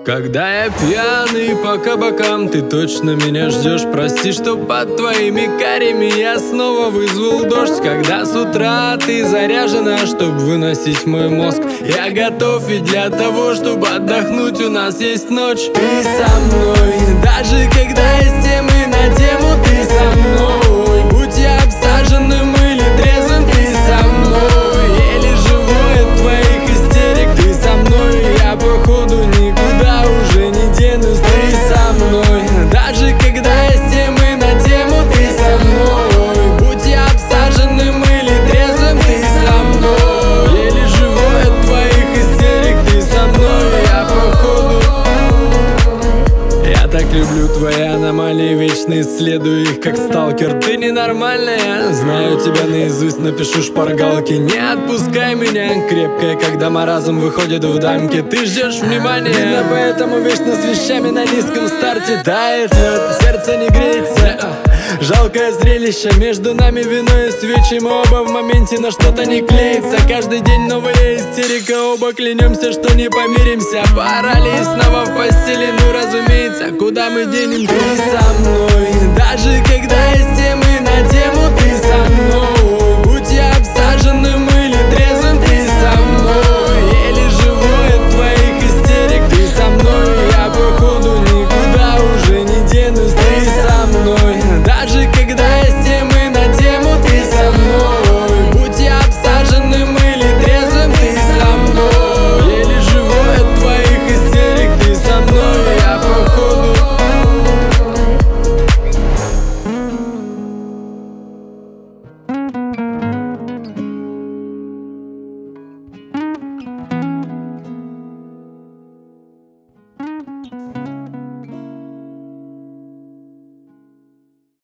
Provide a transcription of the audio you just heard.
Когда я пьяный по кабакам, ты точно меня ждешь. Прости, что под твоими карями я снова вызвал дождь. Когда с утра ты заряжена, чтоб выносить мой мозг, я готов и для того, чтобы отдохнуть, у нас есть ночь. Ты со мной, даже когда есть темы на тему, ты со мной. Будь я обсаженным или трезвым, ты со мной. Еле живой от твоих истерик, ты со мной. Я походу никуда уже не денусь, ты со мной. Даже когда есть темы на тему, ты со мной. Будь я обсаженным или трезвым, ты со мной. Еле живой от твоих истерик, ты со мной. Я походу. Я так люблю твои аномалии, вечно исследую их как сталкер. Ты ненормальная, знаю тебя наизусть, напишу шпаргалки. Не отпускай меня, крепкая, когда маразм выходит в дамке. Ты ждешь внимания, видно, поэтому вечно с вещами на низком старте. Тает лед, сердце не греется. Жалкое зрелище, между нами вино и свечи. Мы оба в моменте, но что-то не клеится. Каждый день новая истерика, оба клянемся, что не помиримся. Пора ли снова в постели, ну разумеется, куда мы денем? Ты со мной, даже когда есть темы на тему, ты со мной. Будь я обсаженным или трезвым, ты со мной. Еле живой от твоих истерик, ты со мной. Я походу никуда уже не денусь, ты со мной. Даже когда есть темы на тему, ты со мной. Будь я обсаженным или трезвым, ты со мной. Еле живой от твоих истерик, ты со мной. Я походу.